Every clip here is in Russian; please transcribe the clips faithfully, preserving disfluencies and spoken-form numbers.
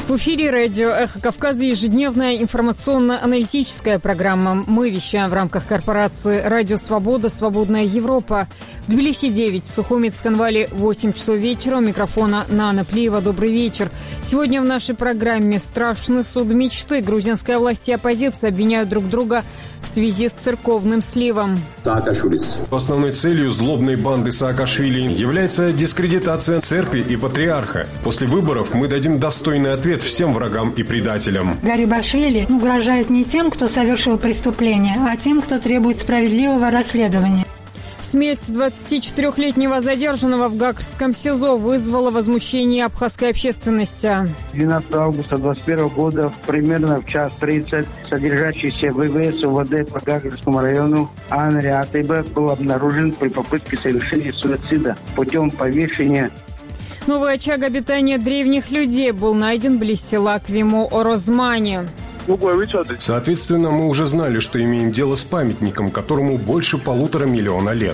В эфире радио «Эхо Кавказа» ежедневная информационно-аналитическая программа. Мы вещаем в рамках корпорации «Радио Свобода. Свободная Европа». В Тбилиси девять, в Сухуми Цхинвале восемь часов вечера. У микрофона Нана Плиева. Добрый вечер. Сегодня в нашей программе страшный суд мечты. Грузинская власть и оппозиция обвиняют друг друга в связи с церковным сливом. Основной целью злобной банды Саакашвили является дискредитация церкви и патриарха. После выборов мы дадим достойный ответ всем врагам и предателям. Гарибашвили угрожает не тем, кто совершил преступление, а тем, кто требует справедливого расследования. Смерть двадцатичетырёхлетнего задержанного в Гагрском СИЗО вызвала возмущение абхазской общественности. двенадцатого августа двадцать первого года примерно в час тридцать содержащийся в ВВС УВД по Гагрскому району Анри Атыба был обнаружен при попытке совершения суицида путем повешения. Новый очаг обитания древних людей был найден близ села Квимо-Орозмани. Соответственно, мы уже знали, что имеем дело с памятником, которому больше полутора миллиона лет.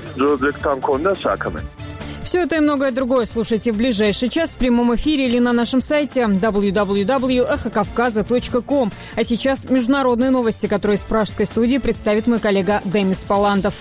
Все это и многое другое слушайте в ближайший час в прямом эфире или на нашем сайте дабл ю дабл ю дабл ю точка эхо кавказа точка ком. А сейчас международные новости, которые из пражской студии представит мой коллега Демис Паландов.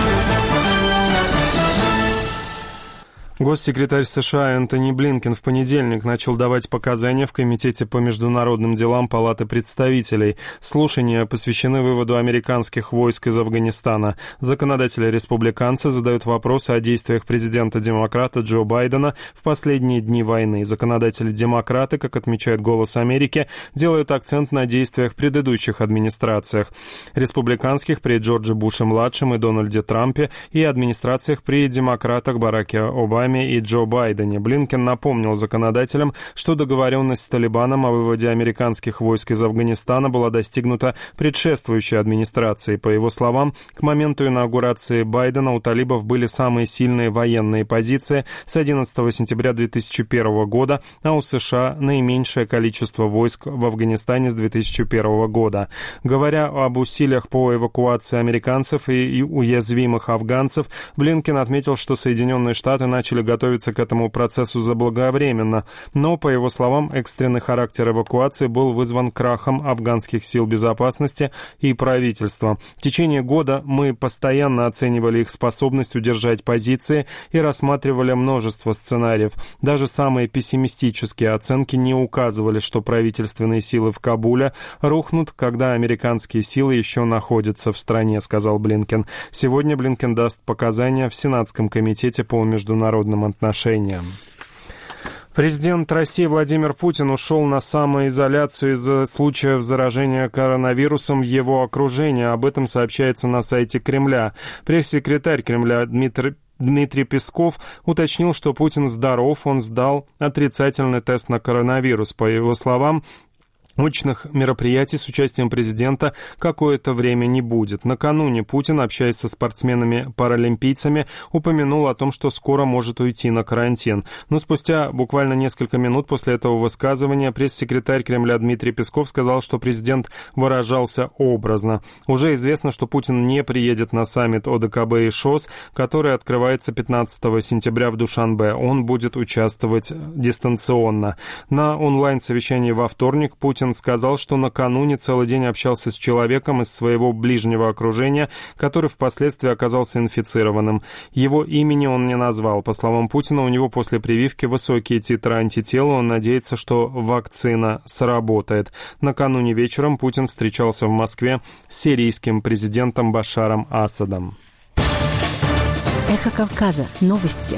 Госсекретарь США Энтони Блинкен в понедельник начал давать показания в Комитете по международным делам Палаты представителей. Слушания посвящены выводу американских войск из Афганистана. Законодатели-республиканцы задают вопросы о действиях президента-демократа Джо Байдена в последние дни войны. Законодатели-демократы, как отмечает «Голос Америки», делают акцент на действиях в предыдущих администрациях. Республиканских при Джордже Буше-младшем и Дональде Трампе и администрациях при демократах Бараке Обаме и Джо Байдене. Блинкен напомнил законодателям, что договоренность с Талибаном о выводе американских войск из Афганистана была достигнута предшествующей администрацией. По его словам, к моменту инаугурации Байдена у талибов были самые сильные военные позиции с одиннадцатого сентября две тысячи первого года, а у США наименьшее количество войск в Афганистане с две тысячи первого года. Говоря об усилиях по эвакуации американцев и уязвимых афганцев, Блинкен отметил, что Соединенные Штаты начали готовиться к этому процессу заблаговременно, но, по его словам, экстренный характер эвакуации был вызван крахом афганских сил безопасности и правительства. В течение года мы постоянно оценивали их способность удержать позиции и рассматривали множество сценариев. Даже самые пессимистические оценки не указывали, что правительственные силы в Кабуле рухнут, когда американские силы еще находятся в стране, сказал Блинкен. Сегодня Блинкен даст показания в Сенатском комитете по международным отношениям. Президент России Владимир Путин ушел на самоизоляцию из-за случаев заражения коронавирусом в его окружении. Об этом сообщается на сайте Кремля. Пресс-секретарь Кремля Дмитрий Дмитрий Песков уточнил, что Путин здоров, он сдал отрицательный тест на коронавирус. По его словам, очных мероприятий с участием президента какое-то время не будет. Накануне Путин, общаясь со спортсменами-паралимпийцами, упомянул о том, что скоро может уйти на карантин. Но спустя буквально несколько минут после этого высказывания пресс-секретарь Кремля Дмитрий Песков сказал, что президент выражался образно. Уже известно, что Путин не приедет на саммит о дэ ка бэ и ШОС, который открывается пятнадцатого сентября в Душанбе. Он будет участвовать дистанционно. На онлайн-совещании во вторник Путин сказал, что накануне целый день общался с человеком из своего ближнего окружения, который впоследствии оказался инфицированным. Его имени он не назвал. По словам Путина, у него после прививки высокие титры антител, он надеется, что вакцина сработает. Накануне вечером Путин встречался в Москве с сирийским президентом Башаром Асадом. Эхо Кавказа. Новости.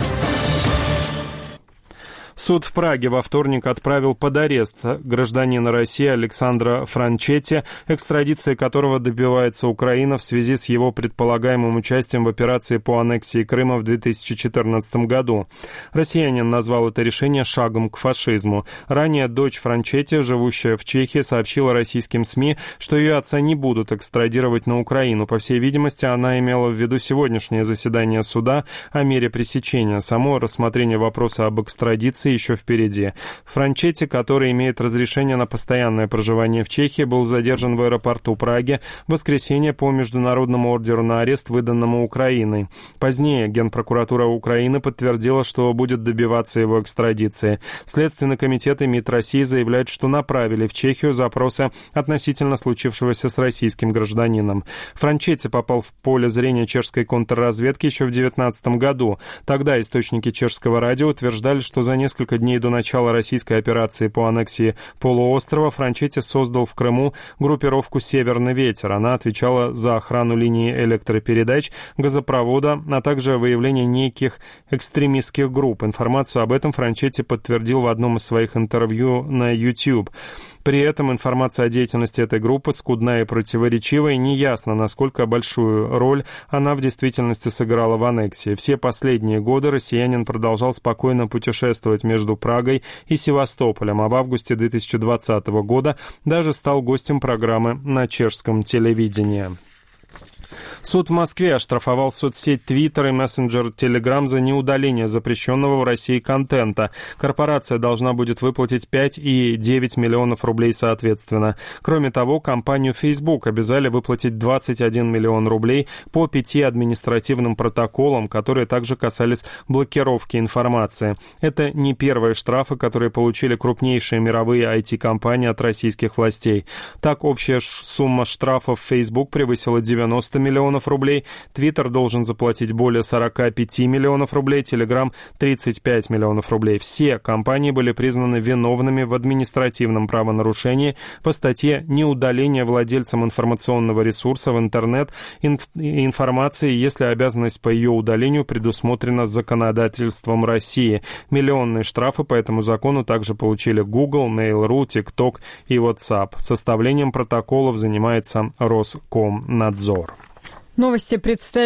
Суд в Праге во вторник отправил под арест гражданина России Александра Франчетти, экстрадиция которого добивается Украина в связи с его предполагаемым участием в операции по аннексии Крыма в две тысячи четырнадцатом году. Россиянин назвал это решение шагом к фашизму. Ранее дочь Франчетти, живущая в Чехии, сообщила российским СМИ, что ее отца не будут экстрадировать на Украину. По всей видимости, она имела в виду сегодняшнее заседание суда о мере пресечения. Само рассмотрение вопроса об экстрадиции еще впереди. Франчетти, который имеет разрешение на постоянное проживание в Чехии, был задержан в аэропорту Праги в воскресенье по международному ордеру на арест, выданному Украиной. Позднее Генпрокуратура Украины подтвердила, что будет добиваться его экстрадиции. Следственный комитет и МИД России заявляют, что направили в Чехию запросы относительно случившегося с российским гражданином. Франчетти попал в поле зрения чешской контрразведки еще в две тысячи девятнадцатом году. Тогда источники чешского радио утверждали, что за несколько дней до начала российской операции по аннексии полуострова Франчетти создал в Крыму группировку «Северный ветер». Она отвечала за охрану линии электропередач, газопровода, а также выявление неких экстремистских групп. Информацию об этом Франчетти подтвердил в одном из своих интервью на YouTube. При этом информация о деятельности этой группы скудна и противоречива, и неясно, насколько большую роль она в действительности сыграла в аннексии. Все последние годы россиянин продолжал спокойно путешествовать между Прагой и Севастополем, а в августе две тысячи двадцатого года даже стал гостем программы на чешском телевидении. Суд в Москве оштрафовал соцсеть Twitter и мессенджер Telegram за неудаление запрещенного в России контента. Корпорация должна будет выплатить пять и девять миллионов рублей соответственно. Кроме того, компанию Facebook обязали выплатить двадцать один миллион рублей по пяти административным протоколам, которые также касались блокировки информации. Это не первые штрафы, которые получили крупнейшие мировые ай ти-компании от российских властей. Так, общая сумма штрафов Facebook превысила девяносто миллионов рублей, Twitter должен заплатить более сорок пять миллионов рублей, Telegram тридцать пять миллионов рублей. Все компании были признаны виновными в административном правонарушении по статье «Неудаление владельцам информационного ресурса в интернет инф- информации, если обязанность по ее удалению предусмотрена законодательством России». Миллионные штрафы по этому закону также получили Google, Mail.ru, TikTok и WhatsApp. Составлением протоколов занимается Роскомнадзор. Новости представили